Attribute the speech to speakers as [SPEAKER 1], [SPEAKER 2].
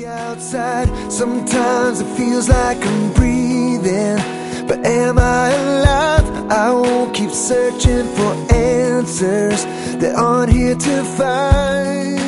[SPEAKER 1] outside, sometimes it feels like I'm breathing, but am I alive? I won't keep searching for answers that aren't here to find.